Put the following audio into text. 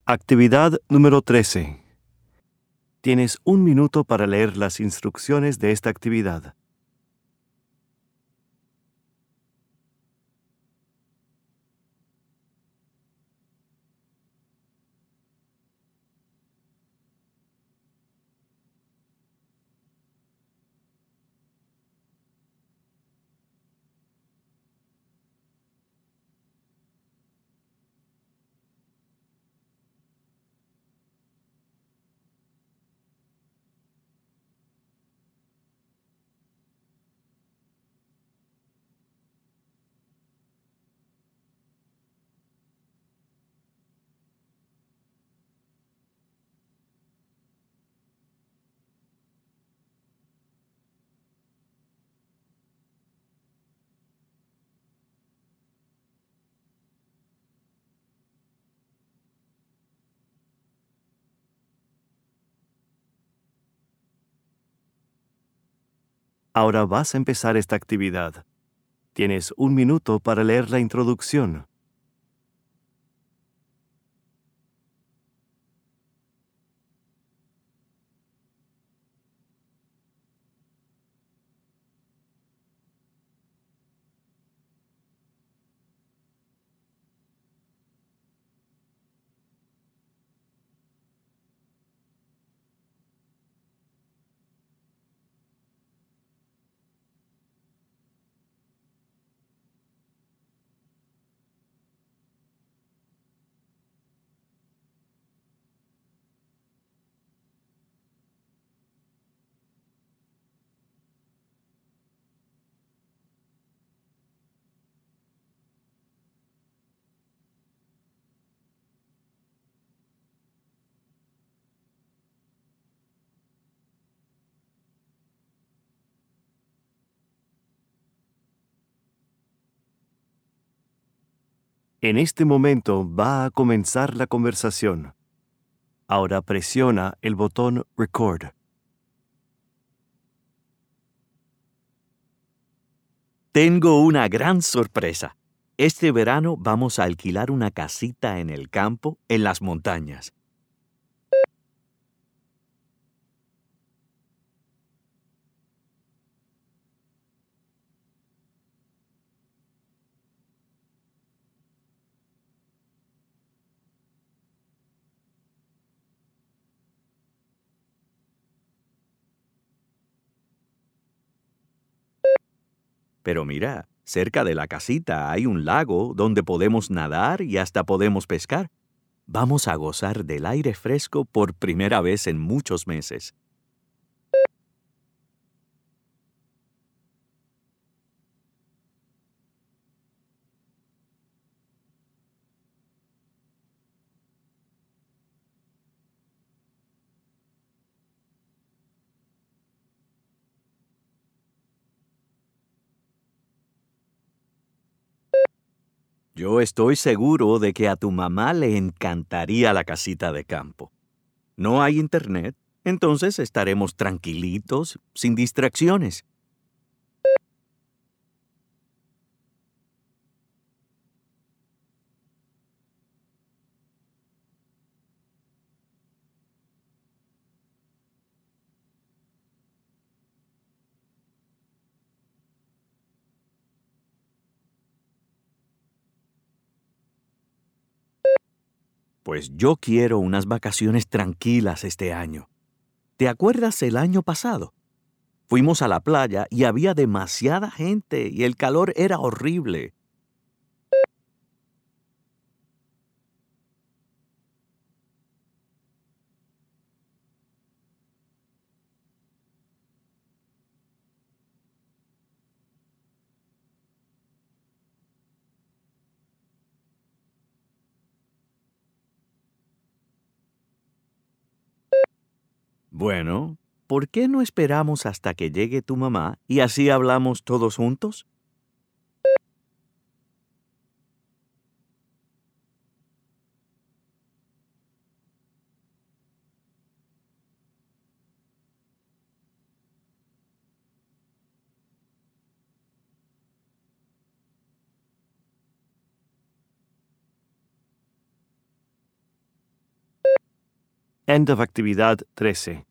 Actividad número 13. Tienes 1 minuto para leer las instrucciones de esta actividad. Ahora vas a empezar esta actividad. Tienes 1 minuto para leer la introducción. En este momento va a comenzar la conversación. Ahora presiona el botón Record. Tengo una gran sorpresa. Este verano vamos a alquilar una casita en el campo, en las montañas. Pero mira, cerca de la casita hay un lago donde podemos nadar y hasta podemos pescar. Vamos a gozar del aire fresco por primera vez en muchos meses. Yo estoy seguro de que a tu mamá le encantaría la casita de campo. No hay internet, entonces estaremos tranquilitos, sin distracciones. Pues yo quiero unas vacaciones tranquilas este año. ¿Te acuerdas el año pasado? Fuimos a la playa y había demasiada gente y el calor era horrible. Bueno, ¿por qué no esperamos hasta que llegue tu mamá y así hablamos todos juntos? End of actividad 13.